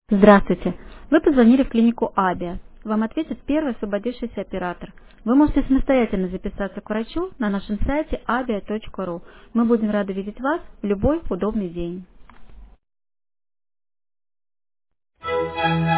Здравствуйте! Вы позвонили в клинику Абиа. Вам ответит первый освободившийся оператор. Вы можете самостоятельно записаться к врачу на нашем сайте abia.ru. Мы будем рады видеть вас в любой удобный день.